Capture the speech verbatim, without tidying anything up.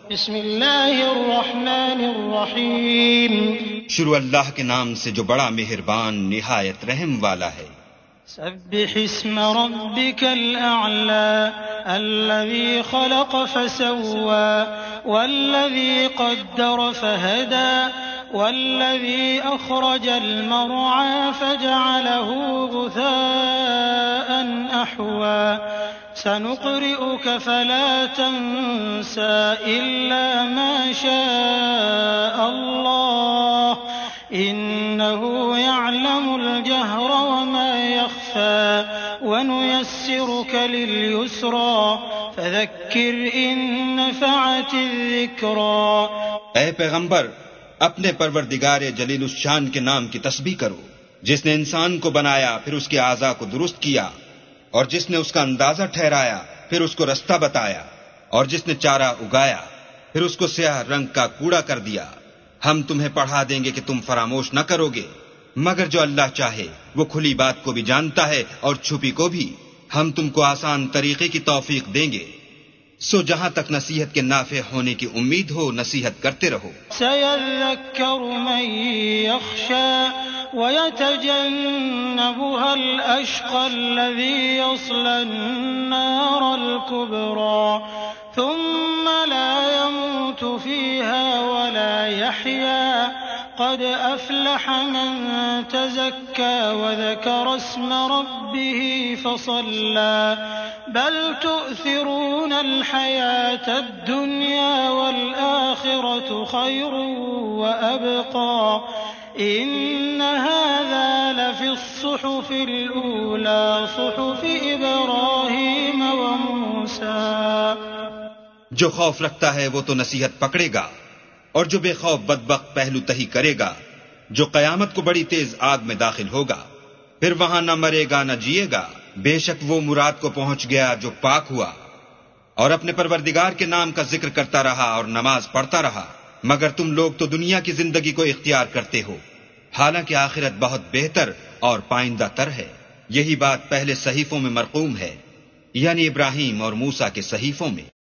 بسم اللہ الرحمن الرحیم شروع اللہ کے نام سے جو بڑا مہربان نہایت رحم والا ہے۔ سبح اسم ربك الأعلى الذي خلق فسوى والذي قدر فهدى والذي أخرج المرعى فجعله غثاء أحوى سنقرئك فلا تنسى إلا ما شاء الله إنه يعلم الجهر وما يخفى ونيسرك لليسرى فذكر إن نفعت الذكرى۔ اے پیغمبر، اپنے پروردگار جلیل الشان کے نام کی تسبیح کرو، جس نے انسان کو بنایا پھر اس کے اعضاء کو درست کیا، اور جس نے اس کا اندازہ ٹھہرایا پھر اس کو رستہ بتایا، اور جس نے چارہ اگایا پھر اس کو سیاہ رنگ کا کوڑا کر دیا۔ ہم تمہیں پڑھا دیں گے کہ تم فراموش نہ کرو گے، مگر جو اللہ چاہے وہ کھلی بات کو بھی جانتا ہے اور چھپی کو بھی۔ ہم تم کو آسان طریقے کی توفیق دیں گے، سو جہاں تک نصیحت کے نافع ہونے کی امید ہو نصیحت کرتے رہو۔ سيذكر من يخشى ويتجنبها الأشقى الذي يصلى النار الكبرى ثم لا يموت فيها ولا يحيا قد أفلح من تزكى وذكر اسم ربه فصلى بل تؤثرون الحياة الدنيا والآخرة خير وأبقى إن هذا لفي الصحف الأولى صحف إبراهيم وموسى۔ جو خوف رکھتا ہے وہ تو نصیحت پکڑے گا، اور جو بے خوف بدبخت پہلو تہی کرے گا، جو قیامت کو بڑی تیز آگ میں داخل ہوگا، پھر وہاں نہ مرے گا نہ جیے گا، بے شک وہ مراد کو پہنچ گیا جو پاک ہوا، اور اپنے پروردگار کے نام کا ذکر کرتا رہا اور نماز پڑھتا رہا۔ مگر تم لوگ تو دنیا کی زندگی کو اختیار کرتے ہو، حالانکہ آخرت بہت بہتر اور پائندہ تر ہے۔ یہی بات پہلے صحیفوں میں مرقوم ہے، یعنی ابراہیم اور موسیٰ کے صحیفوں میں۔